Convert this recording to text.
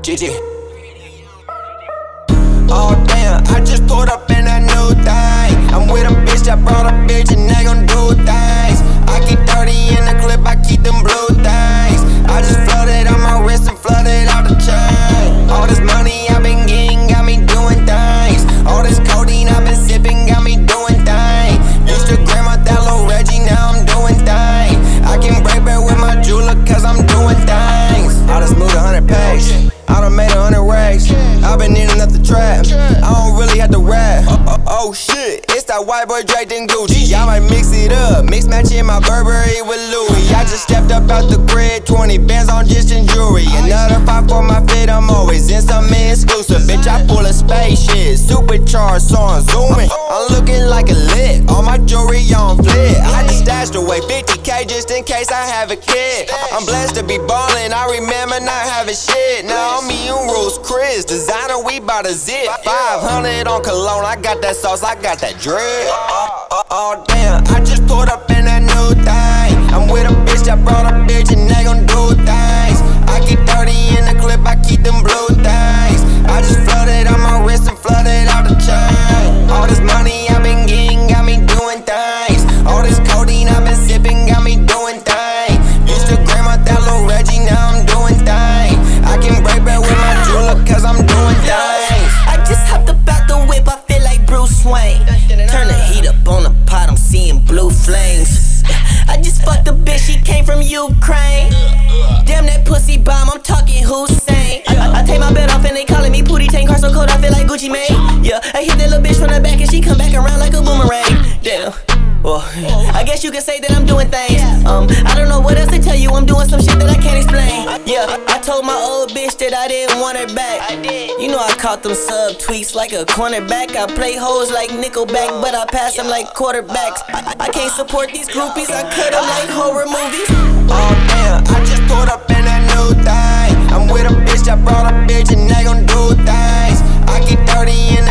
GG. Oh damn, I just pulled up in that new thing. I'm with a bitch that brought a bitch and they gon' do things. I keep 30 in the clip, I keep them blue things. I just flooded on my wrist and flooded out the chain. All this money I've been getting got me doing things. All this codeine I've been sipping got me doing things. Used to grandma that little Reggie, now I'm doing things. I can break bread with my jeweler cause I'm doing things. I done moved 100 packs, I done made 100 racks. I've been in another trap, I don't really have to rap. Oh shit, it's that white boy Drake and Gucci. I might mix it up, mix matching my Burberry with Louis. I just stepped up out the grid, 20 bands on just and jewelry. Another 5 for my fit, I'm always in something exclusive. Bitch, I pull a spaceship, supercharged, so I'm zooming. I'm looking like a lick, all my jewelry on flip. I just stashed away 50K just in case I have a kid. I'm blessed to be ballin', I remember not having shit. Now me and Rose Chris, designer, we bout to zip. 500 on cologne, I got that sauce, I got that drip. Oh damn, I just pulled up in that new thing. I'm with a bitch that brought a bitch and they gon' do things. I keep 30 in the clip, I keep them blue things. I just flooded on my wrist and flooded out the chain. All this money I've been getting got me doing things. All this codeine I've been sipping got me doing things. Used to grandma that little Reggie, now I'm doing things. I can break bread with my jeweler cause I'm doing things. I just hopped up out the whip, I feel like Bruce Wayne. Turn the heat up on the pot, I'm seeing blue flames. I just fucked a bitch, she came from Ukraine. Damn that pussy bomb, I'm talking Hussein. I take my belt off and they calling me Pootie Tang. Car so cold, I feel like Gucci Mane. Yeah, I hit that little bitch from the back and she come back around like a boomerang. Damn. Well, I guess you could say that I'm doing things. I don't know what else to tell you, I'm doing some shit that I can't explain. Yeah, I told my old bitch that I didn't want her back. You know I caught them sub tweaks like a cornerback. I play hoes like Nickelback, but I pass them like quarterbacks. I can't support these groupies, I cut them like horror movies. Oh damn, I just pulled up in that new thing. I'm with a bitch that brought a bitch and they gon' do things. I keep 30 in